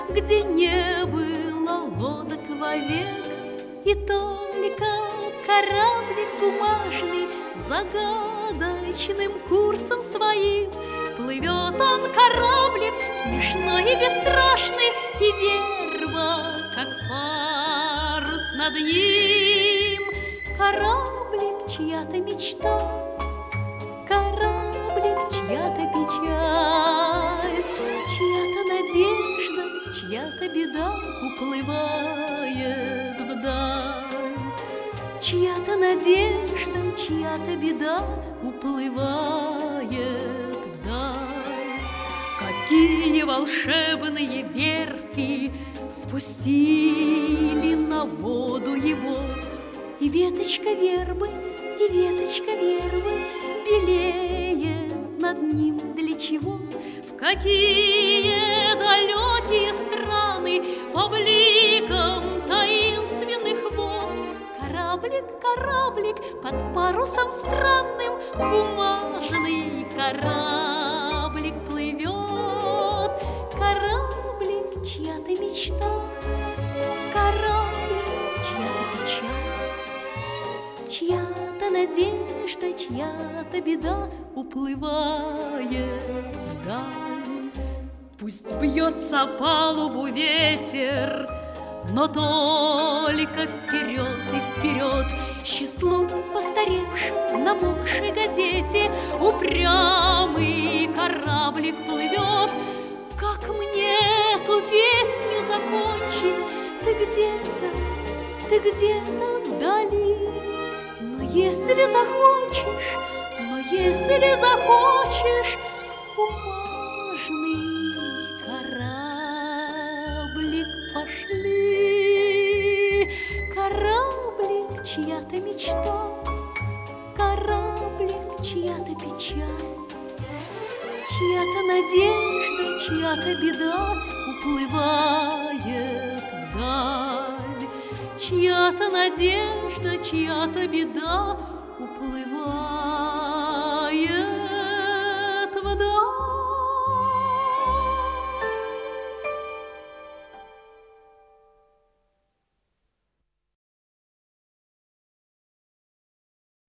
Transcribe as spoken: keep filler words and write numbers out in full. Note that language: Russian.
где не было лодок вовек, и только кораблик бумажный загадочным курсом своим плывет он, кораблик, смешной и бесстрашный, и верба, как парус над ним. Кораблик, чья-то мечта, кораблик, чья-то печаль, чья-то надежда, чья-то беда уплывает вдаль. Чья-то надежда, чья-то беда уплывает вдаль. Какие волшебные верфи спустили на воду его, и веточка вербы, и веточка вербы белеет над ним для чего? В какие далекие страны по бликам таинственных вод кораблик, кораблик под парусом странным бумажный кораблик плывет. Кораблик, чья-то мечта, кораблик, чья-то печаль, чья-то надежда, чья-то беда уплывает вдаль. Пусть бьется о палубу ветер, но только вперед и вперед. С числом постаревшим намокшей газете упрямый кораблик плывет. Как мне эту песню закончить? Ты где-то, ты где-то вдали. Но если захочешь, но если захочешь, бумажный кораблик, пошли. Кораблик, чья-то мечта, кораблик, чья-то печаль, чья-то надежда, чья-то беда уплывает вдаль. Чья-то надежда, чья-то беда уплывает вдаль.